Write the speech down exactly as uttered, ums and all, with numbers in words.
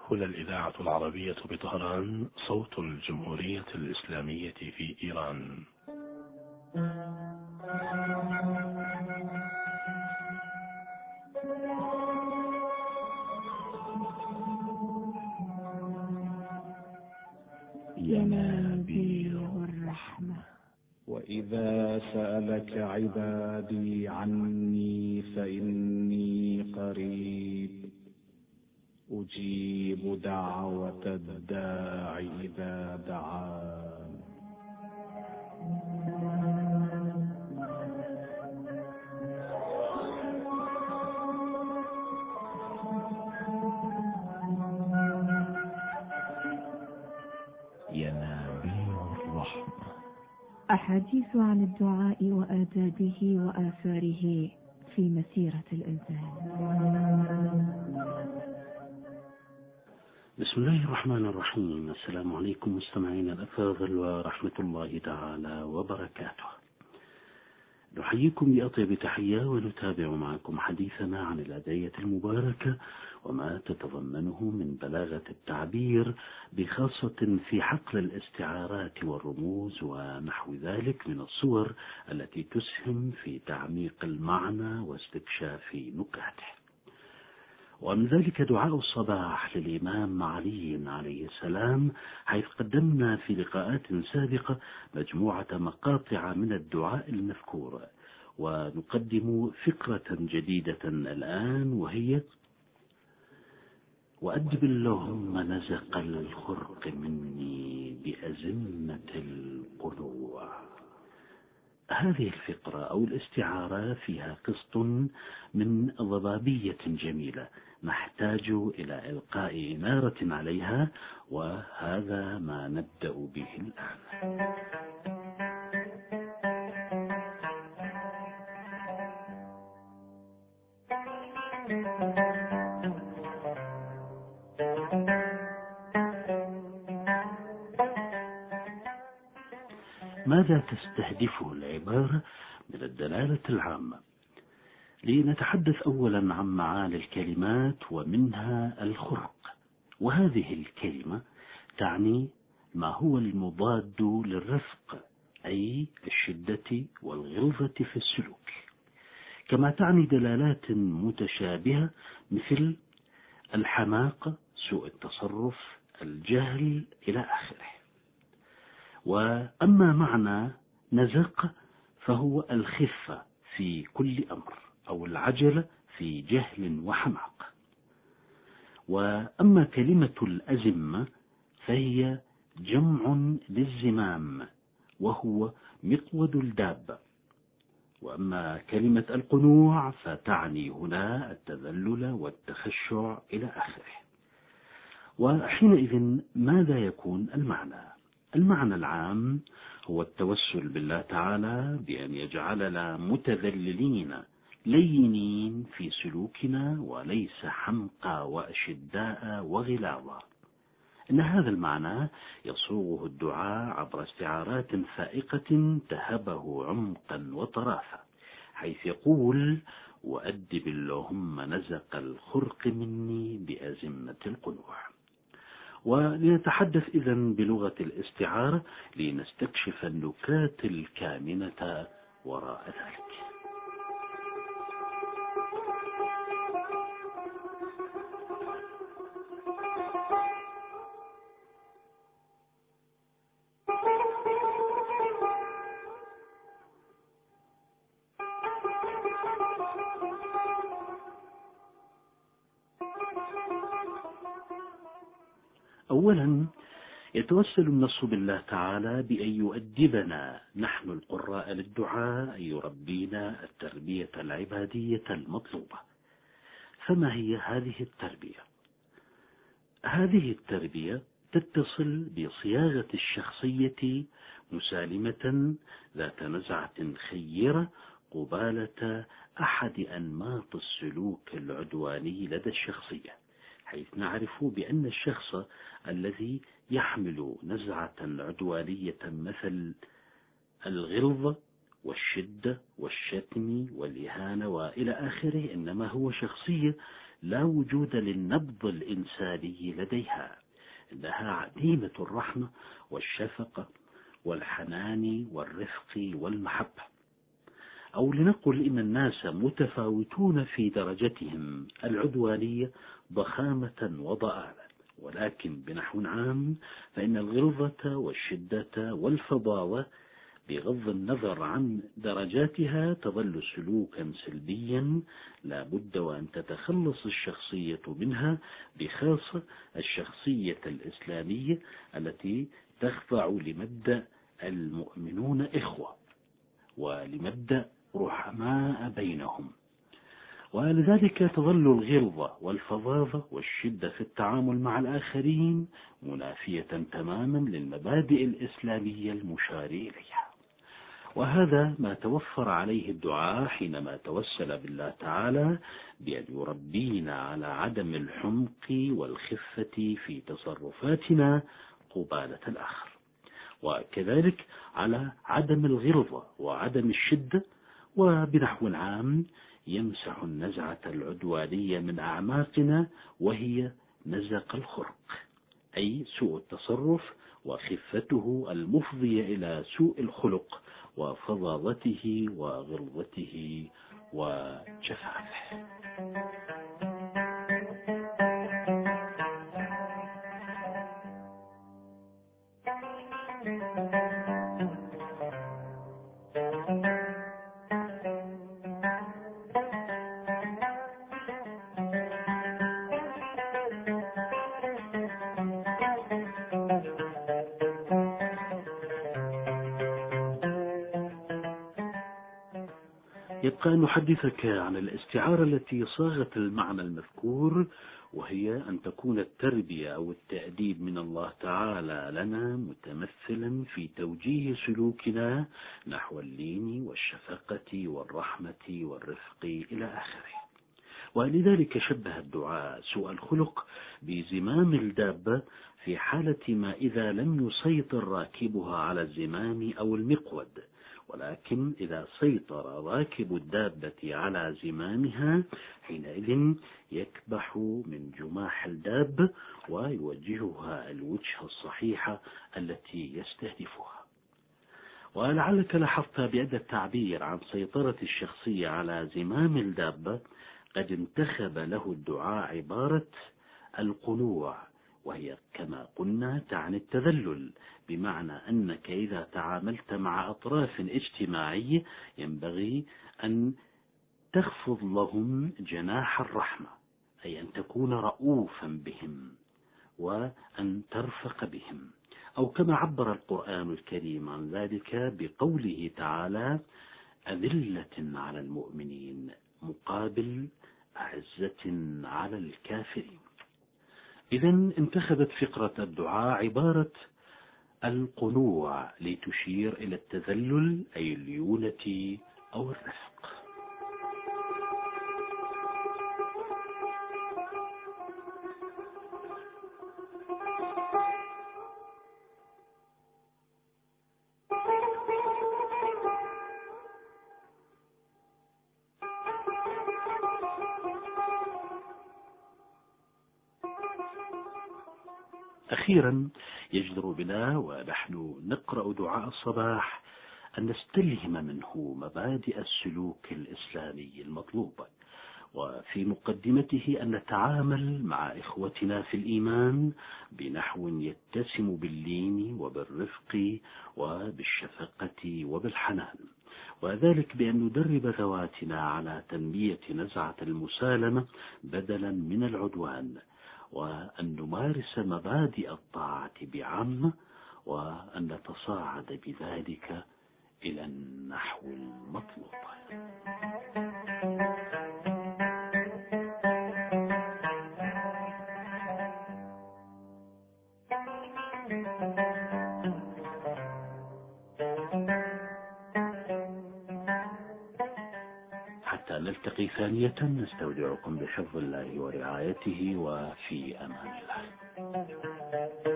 هنا الإذاعة العربية بطهران، صوت الجمهورية الإسلامية في إيران. ينابيع الرحمة. وإذا سألك عبادي عني فإني قريب أجيب دعوة الداع إذا دعان. ينابيع الرحمة. أحاديث عن الدعاء وآدابه وآثاره في مسيرة الإنسان. بسم الله الرحمن الرحيم. السلام عليكم مستمعينا الأفاضل ورحمة الله تعالى وبركاته. نحييكم بأطيب تحية ونتابع معكم حديثنا عن الأدعية المباركة وما تتضمنه من بلاغة التعبير، بخاصة في حقل الاستعارات والرموز ونحو ذلك من الصور التي تسهم في تعميق المعنى واستكشاف نكاته. ومن ذلك دعاء الصباح للإمام علي عليه السلام، حيث قدمنا في لقاءات سابقة مجموعة مقاطع من الدعاء المذكور، ونقدم فكرة جديدة الآن، وهي: وأدب اللهم نزق الخرق مني بأزمة القلوع. هذه الفقرة أو الاستعارة فيها قسط من ضبابية جميلة نحتاج إلى إلقاء إنارة عليها، وهذا ما نبدأ به الآن. ماذا تستهدفه العبارة من الدلالة العامة؟ لنتحدث أولا عن معاني الكلمات، ومنها الخرق. وهذه الكلمة تعني ما هو المضاد للرفق، أي الشدة والغلظة في السلوك، كما تعني دلالات متشابهة مثل الحماقة، سوء التصرف، الجهل إلى آخره. وأما معنى نزق فهو الخفة في كل أمر، أو العجلة في جهل وحماقة. وأما كلمة الأزمة فهي جمع للزمام، وهو مقود الدابة. وأما كلمة القنوع فتعني هنا التذلل والتخشع إلى آخره. وحينئذ ماذا يكون المعنى؟ المعنى العام هو التوسل بالله تعالى بأن يجعلنا متذللين لينين في سلوكنا، وليس حمقى وأشداء وغلاظة. إن هذا المعنى يصوغه الدعاء عبر استعارات فائقة تهبه عمقا وطرافة، حيث يقول: وأدب اللهم نزق الخرق مني بأزمة القنوع. ولنتحدث إذن بلغة الاستعارة لنستكشف النكات الكامنة وراء ذلك. أولا يتوسل النص بالله تعالى بأن يؤدبنا نحن القراء للدعاء، أن يربينا التربية العبادية المطلوبة. فما هي هذه التربية؟ هذه التربية تتصل بصياغة الشخصية مسالمة ذات نزعة خيرة قبالة أحد أنماط السلوك العدواني لدى الشخصية، حيث نعرف بأن الشخص الذي يحمل نزعة عدوانية مثل الغلظة والشدة والشتم والإهانة وإلى آخره، إنما هو شخصية لا وجود للنبض الإنساني لديها، إنها عديمة الرحمة والشفقة والحنان والرفق والمحبة. أو لنقل إن الناس متفاوتون في درجتهم العدوانية ضخامة وضآلة، ولكن بنحو عام فإن الغلظة والشدة والفظاظة بغض النظر عن درجاتها تظل سلوكا سلبيا لا بد وأن تتخلص الشخصية منها، بخاصة الشخصية الإسلامية التي تخضع لمبدأ المؤمنون إخوة ولمبدأ رحماء بينهم. ولذلك تظل الغلظة والفظاظة والشدة في التعامل مع الآخرين منافية تماما للمبادئ الإسلامية المشار إليها. وهذا ما توفر عليه الدعاء حينما توسل بالله تعالى بأن يربينا على عدم الحمق والخفة في تصرفاتنا قبالة الآخر، وكذلك على عدم الغلظة وعدم الشدة. وبنحو عام يمسح النزعة العدوانية من أعماقنا، وهي نزق الخلق، أي سوء التصرف وخفته المفضية إلى سوء الخلق وفظاظته وغلظته وجفافه. يبقى أن نحدثك عن الاستعارة التي صاغت المعنى المذكور، وهي أن تكون التربية أو التأديب من الله تعالى لنا متمثلا في توجيه سلوكنا نحو اللين والشفقة والرحمة والرفق إلى آخره. ولذلك شبه الدعاء سوء الخلق بزمام الدابة في حالة ما إذا لم يسيطر راكبها على الزمام أو المقود، ولكن إذا سيطر راكب الدابة على زمامها حينئذ يكبح من جماح الدابة ويوجهها الوجهة الصحيحة التي يستهدفها. ولعلك لاحظت بأن التعبير عن سيطرة الشخصية على زمام الدابة قد انتخب له الدعاء عبارة القنوع، وهي كما قلنا تعني التذلل، بمعنى أنك إذا تعاملت مع أطراف اجتماعية ينبغي أن تخفض لهم جناح الرحمة، أي أن تكون رؤوفا بهم وأن ترفق بهم، أو كما عبر القرآن الكريم عن ذلك بقوله تعالى أذلة على المؤمنين مقابل أعزة على الكافرين. إذن انتخبت فقرة الدعاء عبارة القنوع لتشير إلى التذلل أي الليونة أو الرفق. أخيرا يجدر بنا ونحن نقرأ دعاء الصباح أن نستلهم منه مبادئ السلوك الإسلامي المطلوب، وفي مقدمته أن نتعامل مع إخوتنا في الإيمان بنحو يتسم باللين وبالرفق وبالشفقة وبالحنان، وذلك بأن ندرب ذواتنا على تنمية نزعة المسالمة بدلا من العدوان، وأن نمارس مبادئ الطاعة بعامة، وأن نتصاعد بذلك إلى النحو المطلوب. حتى نلتقي ثانية نستودعكم بحفظ الله ورعايته، وفي أمان الله.